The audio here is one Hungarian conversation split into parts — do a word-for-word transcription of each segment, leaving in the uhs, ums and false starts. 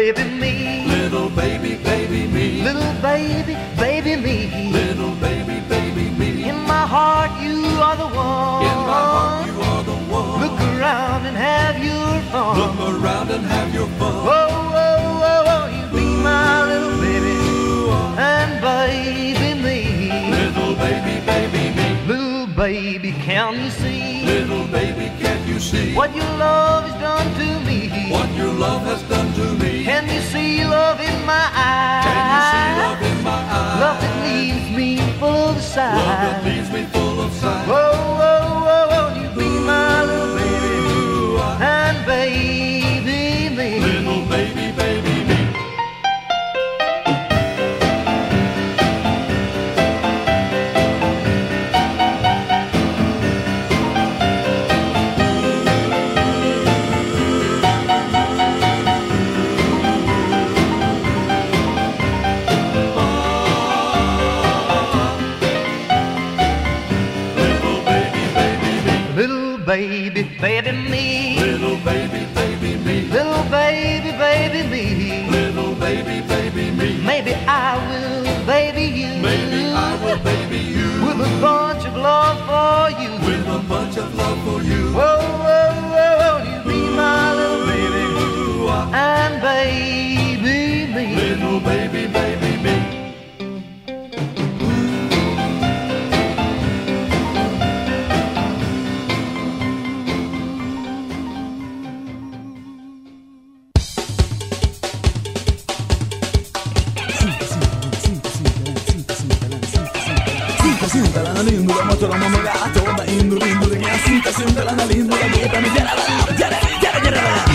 baby me. Little baby, baby me. Little baby, baby me. Little baby, baby me. In my heart you are the one. In my heart you are the one. Look around and have your fun. Look around and have your fun. Whoa, whoa, whoa, whoa, you be my little baby. And baby me. Little baby, baby me. Little baby, can you see? Little baby, can you see? What your love has done to me. What your love has done to me. Can you see love in my eyes? Can you see love in my eyes? Love that leaves me full of sighs. Love that leaves me full of sighs. Whoa, whoa, whoa, whoa, you be my little baby. And baby me. Little baby, baby me. Baby, baby me. Little baby, baby me. Little baby, baby me. Little baby, baby me. Maybe I will baby you. Maybe I will baby you. With a bunch of love for you. With a bunch of love for you. Whoa, whoa, whoa, whoa, you be my little baby. And baby me. Little baby, baby me. Szintelen elindul a motorom a magától, beindul, indul, igen, szinte szintelen elindul a gépem, gyere velem, gyere, gyere, gyere velem!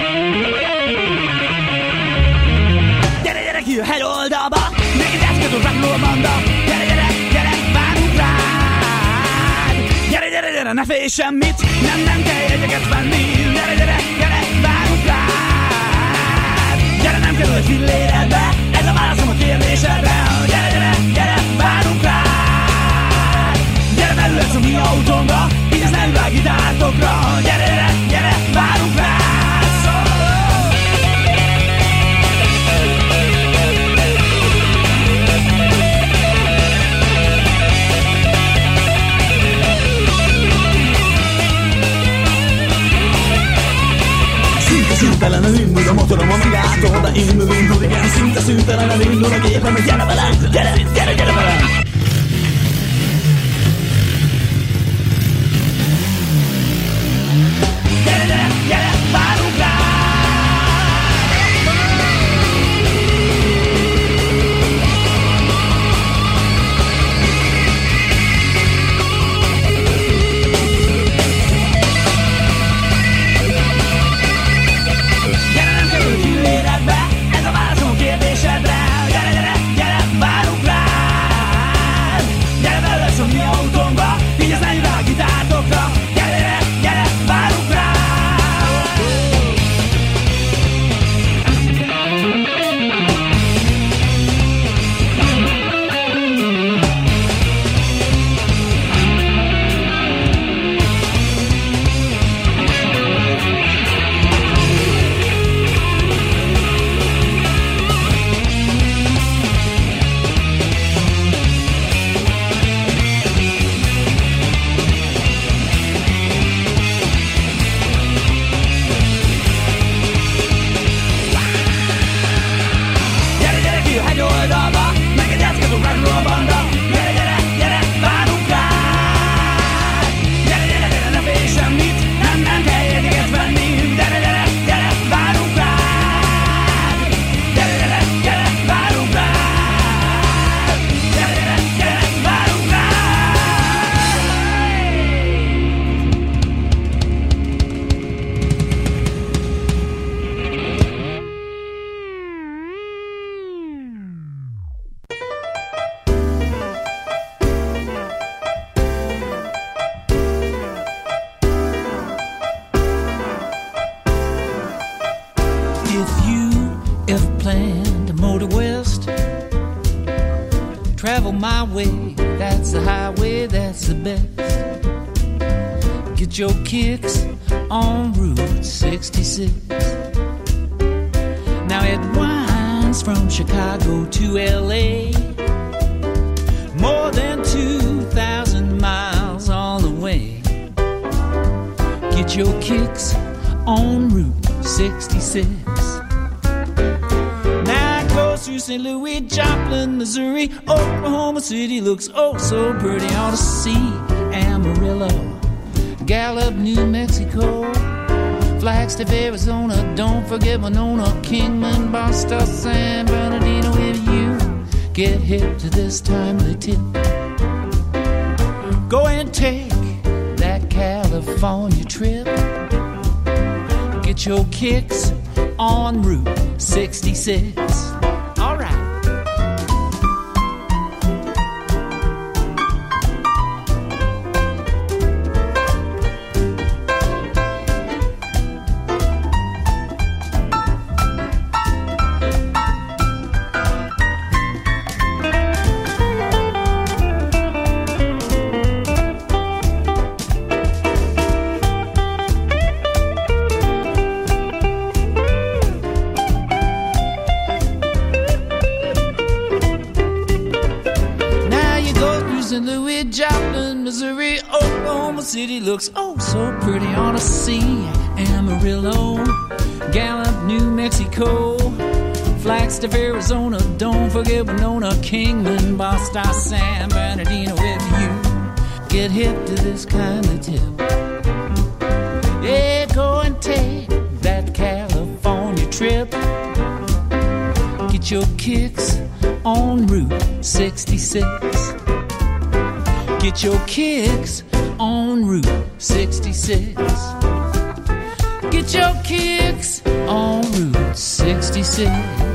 Gyere, gyere, kijöhet oldalba, neked eszköz a rock'n'roll banda, gyere, gyere, gyere, várunk rád! Gyere, gyere, gyere, ne félj semmit, nem, nem kell jegyeket venni, gyere, gyere, gyere, várunk rád! Gyere, nem kerül egy filléredbe, ez a válaszom a kérdésedre, gyere, gyere, gyere, várunk rád! Gyere belőle a mi autónkba, így az nem üvág gitártokra. Gyere, gyere, gyere, várunk rá! Szinte szintelen elindul a motorom a magától, de indul, indul, igen, szinte szintelen elindul a gépem, gyere velem, gyere, gyere, gyere velem! travel my way, that's the highway, that's the best. Get your kicks on Route sixty-six. Now that winds from Chicago to L A. More than two thousand miles all the way. Get your kicks on Route sixty-six. Now it goes through Saint Louis, Joplin, Missouri. Oklahoma City looks oh so pretty. Ought to see Amarillo, Gallup, New Mexico, Flagstaff, Arizona. Don't forget Winona, Kingman, Boston, San Bernardino. If you get hip to this timely tip, go and take that California trip. Get your kicks on Route sixty-six. All right. City looks oh so pretty. On to see Amarillo, Gallup, New Mexico, Flagstaff, Arizona. Don't forget Winona, Kingman, Boston, San Bernardino. If you get hip to this kind of tip, yeah, go and take that California trip. Get your kicks on Route sixty-six. Get your kicks on Route sixty-six. Get your kicks on Route sixty-six.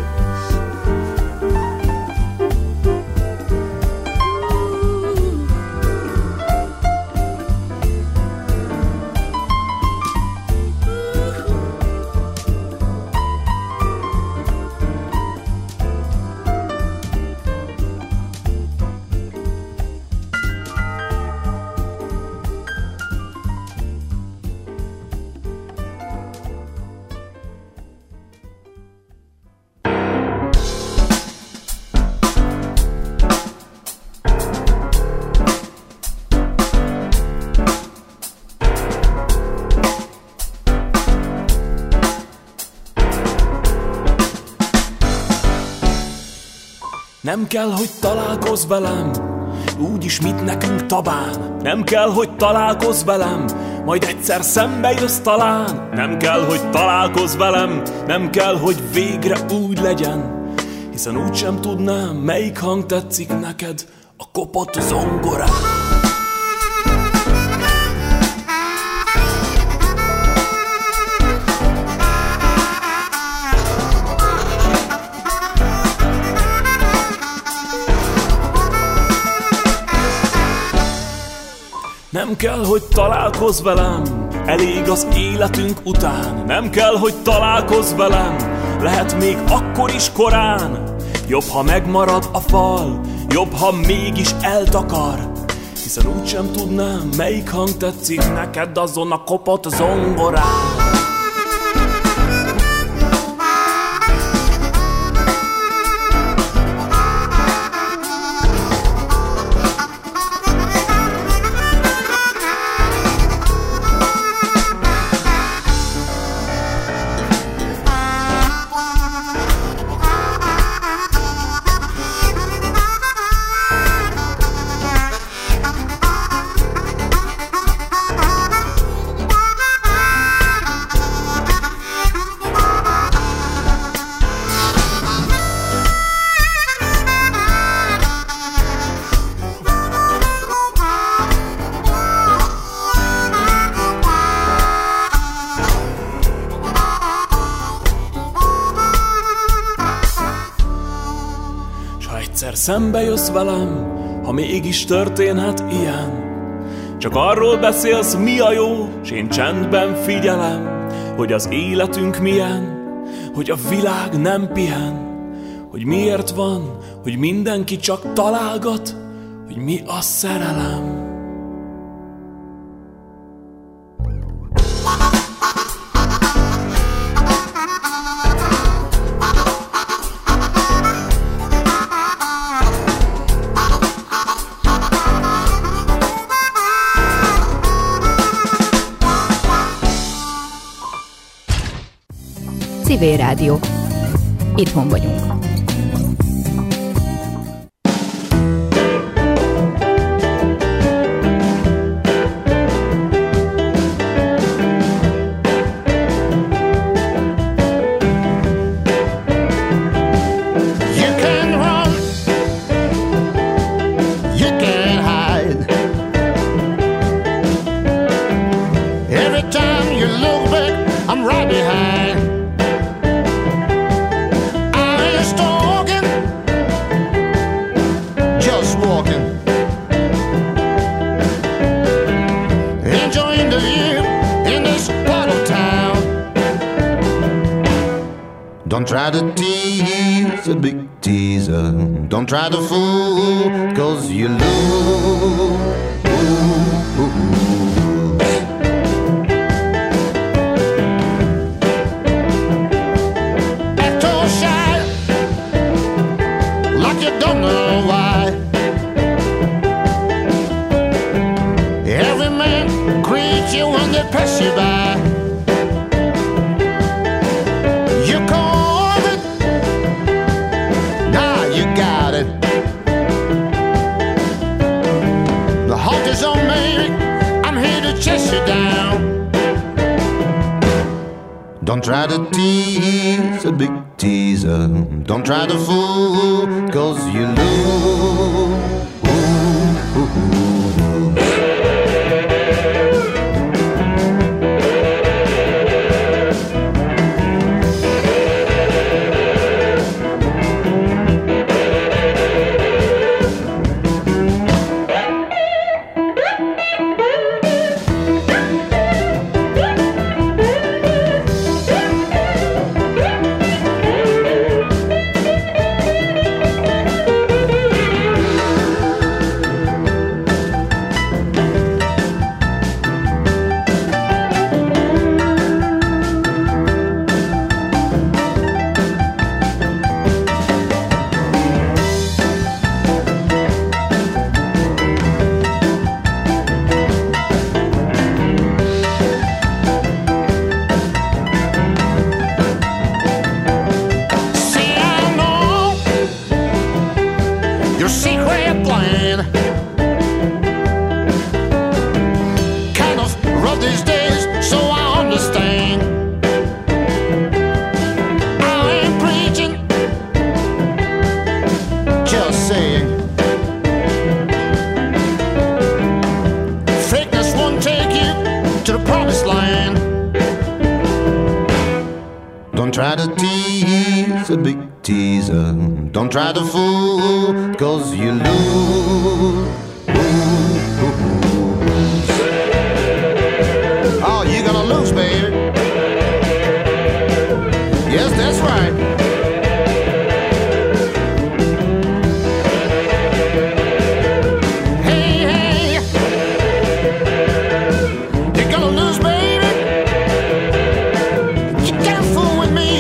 Nem kell, hogy találkozz velem, úgyis mit nekünk tabán. Nem kell, hogy találkozz velem, majd egyszer szembe jössz talán. Nem kell, hogy találkozz velem, nem kell, hogy végre úgy legyen, hiszen úgysem tudnám, melyik hang tetszik neked a kopott zongorán. Nem kell, hogy találkozz velem, elég az életünk után. Nem kell, hogy találkozz velem, lehet még akkor is korán. Jobb, ha megmarad a fal, jobb, ha mégis eltakar, hiszen úgysem tudnám, melyik hang tetszik neked azon a kopott zongorán. Szembe jössz velem, ha mégis történhet ilyen. Csak arról beszélsz, mi a jó, s én csendben figyelem, hogy az életünk milyen, hogy a világ nem pihen, hogy miért van, hogy mindenki csak találgat, hogy mi a szerelem. Civil Rádió. Itthon vagyunk. Don't try to tease a big teaser. Don't try to fool, cause you lose. Act all shy, like you don't know why. Every man greets you when they pass you by. Chase you down. Don't try to tease a big teaser. Don't try to fool, cause you lose. Don't try to fool, cause you lose. Oh, you're gonna lose, baby. Yes, that's right. Hey, hey, you're gonna lose, baby. You can't fool with me.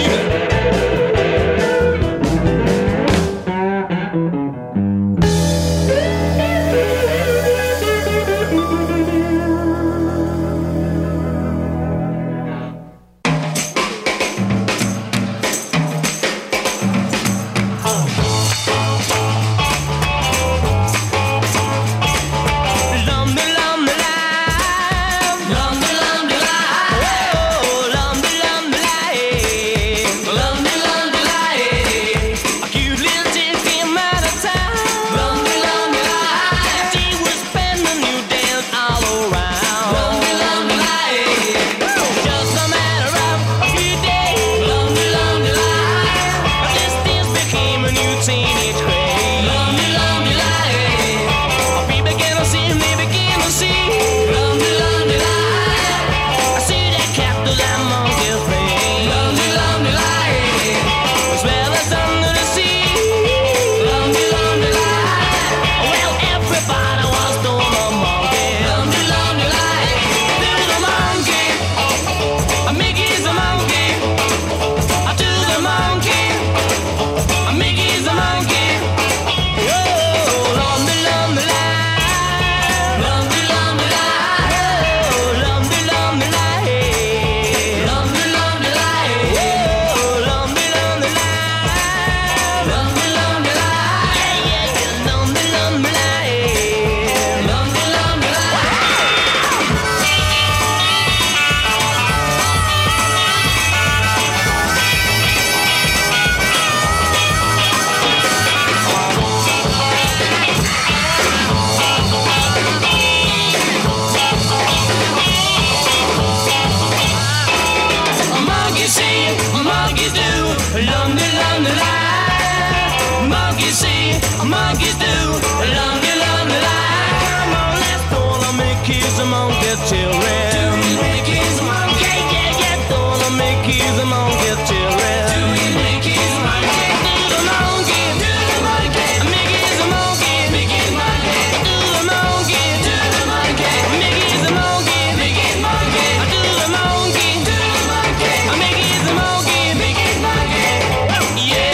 monkey, monkeys do. Lonely, lonely life. Come on, let's throw on Mickey's a monkey children. Mickey's a monkey, yeah, yeah, yeah. Throw on Mickey's a monkey children. Mickey's a monkey, do the monkey, do the monkey. Mickey's a monkey, Mickey's monkey. Do the monkey, do the monkey. Mickey's a monkey, Mickey's monkey. Do the monkey, do the monkey. Mickey's a monkey, Mickey's monkey. Yeah.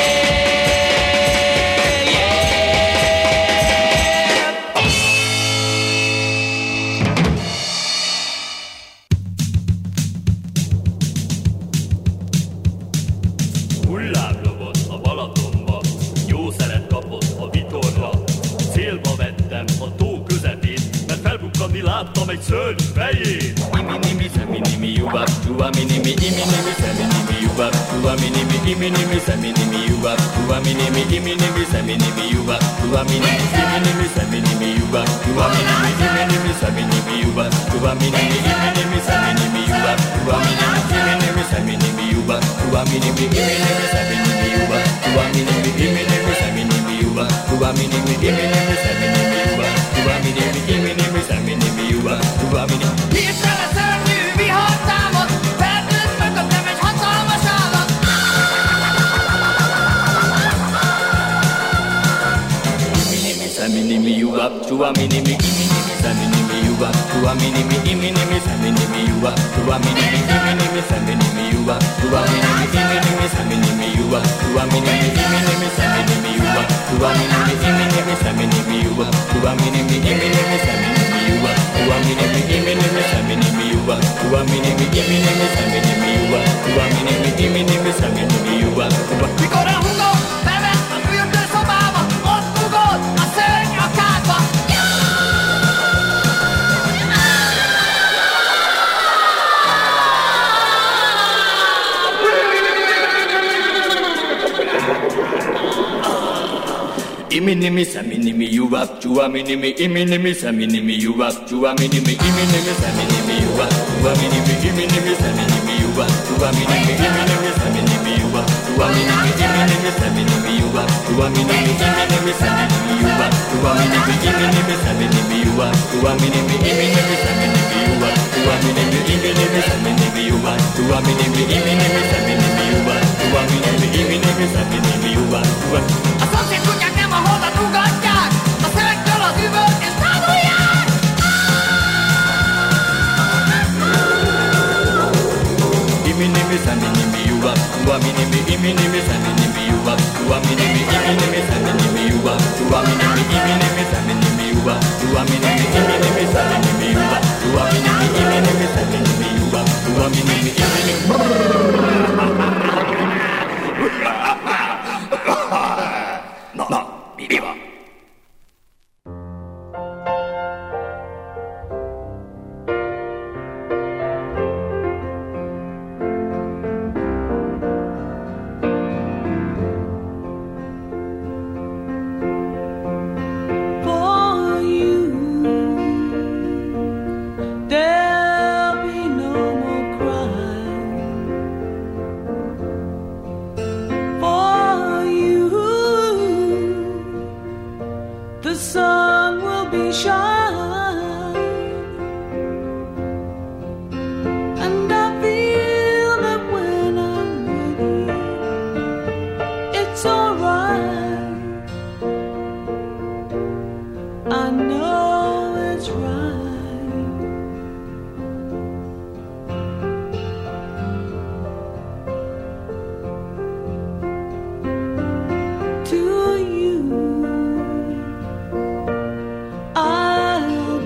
Hullámlövött a Balatonba, jó szeret kapott a vitorla. Célba vettem a tó közepét, mert felbukkanni láttam egy szörny fejét. Imi-nimi, szemi-nimi, jubab, tuva-minimi, imi-nimi, szemi-nimi, jubab, tuva-minimi, imi-nimi, szemi-nimi, jubab, tuva-minimi, imi-nimi, szemi-nimi, jubab, tuva-minimi, imi-nimi, szemi-nimi, jubab, tuva-minimi, imi-nimi, szemi-nimi, jubab, tuva-minimi, imi-nimi, szemi-nimi, jubab, tuva-minimi, imi-nimi, szemi-nimi, jubab, tuva-minimi, imi-nimi, szemi-nimi, jubab, tuva-minimi, imi-nimi, szemi-nimi, jubab, tuva-minimi, imi-nimi, szemi-nimi, jubab, tuva-minimi, imi-nimi, szemi-nimi, jubab, tuva-minimi. Hirtelen szörnyű vihar támad, felnőtt mögöttem egy hatalmas állat. Imi-nimi, szemi-nimi, jubab, tuva-minimi, imi-nimi, szemi-nimi, jubab, tuva-minimi, imi-nimi, szemi-nimi, jubab, tuva-minimi, imi-nimi, szemi-nimi, jubab, tuva-minimi, imi-nimi, szemi-nimi, jubab, tuva-minimi, imi-nimi, szemi-nimi, jubab, tuva-minimi, imi-nimi, szemi-nimi, jubab, tuva-minimi, imi-nimi, szemi-nimi, jubab, tuva-minimi, imi-nimi, szemi-nimi, jubab, tuva-minimi, imi-nimi, szemi-nimi, jubab, tuva-minimi, imi-nimi, szemi-nimi, jubab, tuva- Mikor a húgom bement a fürdőszobába, ott ugott a szörny a kádba. Imi-nimi, szemi-nimi, jubab, tuva-minimi, imi-nimi, szemi-nimi, jubab, tuva-minimi, imi-nimi, szemi-nimi, jubab, tuva-minimi, imi-nimi, szemi-nimi, jubab, tuva-minimi, imi-nimi, szemi-nimi, jubab, tuva-minimi, imi-nimi, szemi-nimi, jubab, tuva-minimi, imi-nimi, szemi-nimi, jubab, tuva-minimi, imi-nimi, szemi-nimi, jubab, tuva-minimi, imi-nimi, szemi-nimi, jubab, tuva-minimi, imi-nimi, szemi-nimi, jubab, tuva-minimi, imi-nimi, szemi-nimi, jubab, tuva-minimi, imi-nimi, szemi-nimi, jubab, tuva- A szomszéd kutyák nem a holdat ugatják, a szövektől az üvölt és tanulják. Imi-nimi, szemi-nimi, jubab, tuva-minimi, imi-nimi, szemi-nimi, jubab, tuva-minimi, imi-nimi, szemi-nimi, jubab, tuva-minimi, imi-nimi, szemi-nimi, jubab, tuva-minimi, imi-nimi, szemi-nimi, jubab, tuva-minimi, imi-nimi, szemi-nimi, jubab, tuva-minimi, imi-nimi. Na, na, mi van? For you, there'll be no more crying. For you, the sun will be shining, and I feel that when I'm with you, it's alright. I know it's right. To you, I'll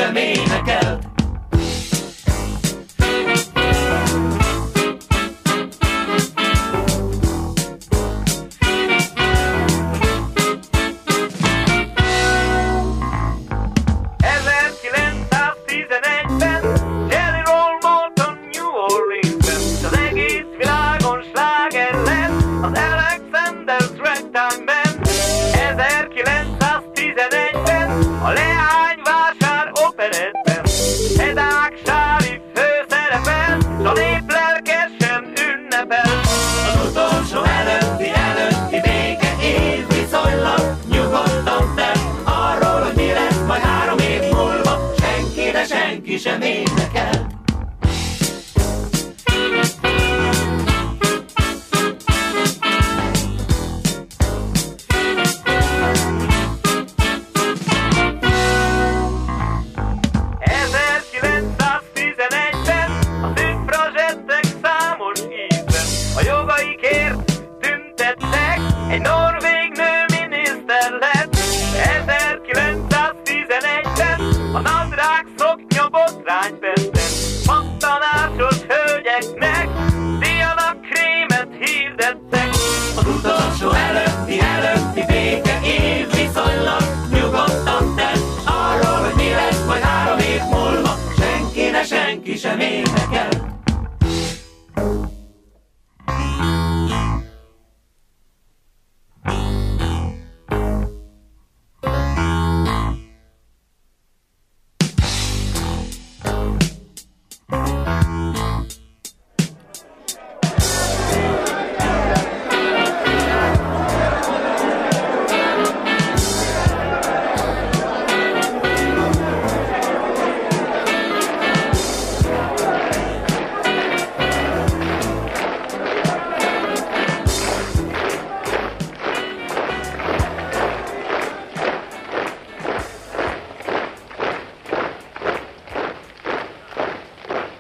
sem énekelt. ezerkilencszáztizenegyben Jelly Roll Morton New Orleansben az egész világon sláger lett az Alexander's Ragtime-ben. ezerkilencszáztizenegyben a Leányvásár operettben Edák Sári főszerepel, s a nép lelkesen ünnepel. Az utolsó előtti előtti béke év viszonylag nyugodtan telt. Arról, hogy mi lesz majd három év múlva, senki, de senki sem énekel. ezerkilencszáztizenegyben a szüffrazsettek számos ízben a jogaikért tüntettek, egy norvég nő miniszter lett. ezerkilencszáztizenegyben a nadrág szoknya botránypesten magtanácsos hölgyeknek Diana krémet hirdettek. Az utolsó előtti előtti béke év viszonylag nyugodtan telt. Arról, hogy mi lesz majd három év múlva, senki, de senki sem énekel.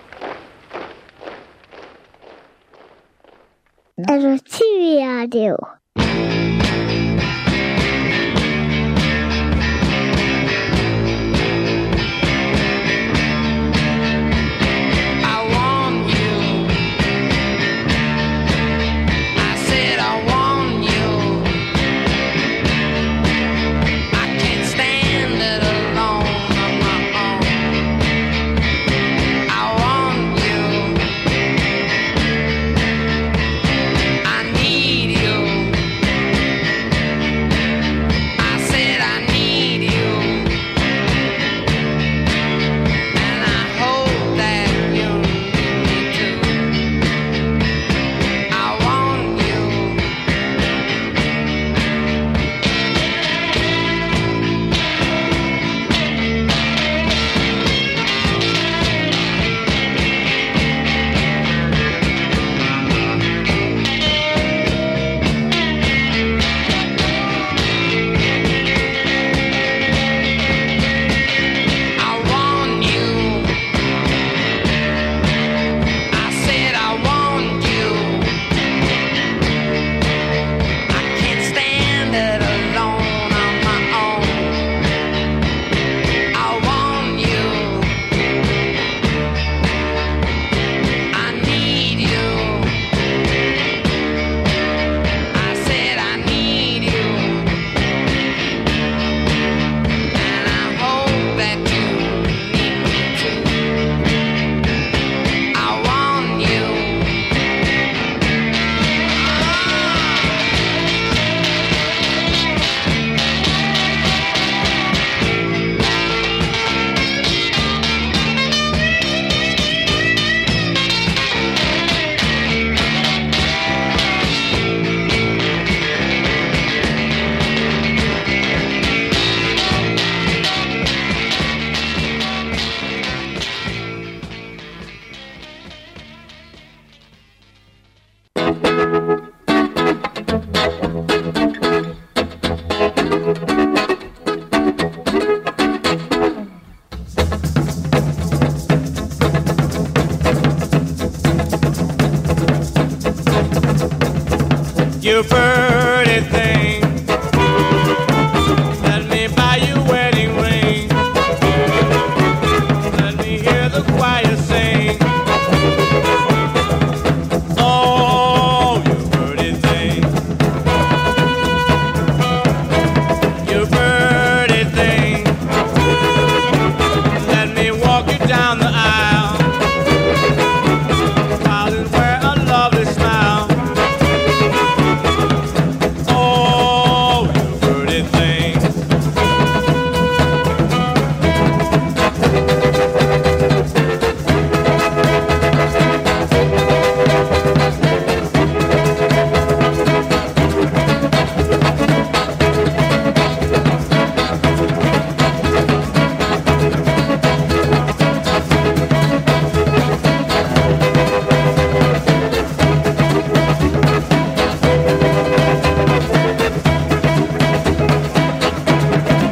Ez a Civil Rádió.